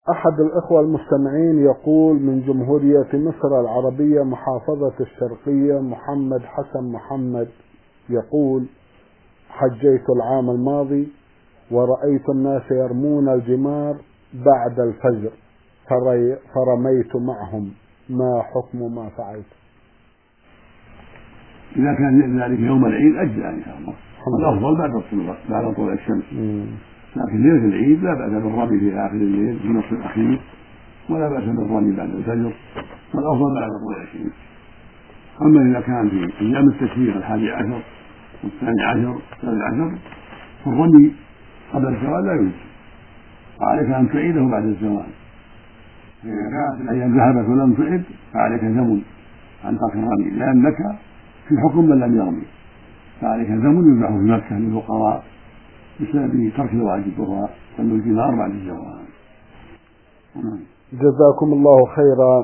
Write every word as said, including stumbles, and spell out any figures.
أحد الإخوة المستمعين يقول من جمهورية مصر العربية محافظة الشرقية محمد حسن محمد، يقول: حجيت العام الماضي ورأيت الناس يرمون الجمار بعد الفجر فرميت معهم، ما حكم ما فعلت؟ إذا كان ذلك يوم العيد أجزاء إن شاء الله، الأفضل بعد الصلاة بعد طلوع الشمس. لكن ليلة العيد لا بأس بالرمي في آخر الليل في النصف الأخير، ولا بأس بالرمي بعد الفجر، والأفضل بعد طلوع الشمس. أما إذا كان في أيام التشريق الحادي عشر والثاني عشر والثالث عشر فالرمي قبل الزوال لا يجوز، وعليك أن تعيده بعد الزوال. إذا كانت الأيام ذهبت ولم تعد فعليك ذم عن ترك الرمي، لأنك في حكم من لم يرمي، فعليك ذم يذبح في مكة للفقراء بسبب ترك الواجب وهو رمي الجمار بعد الزوال. جزاكم الله خيرا.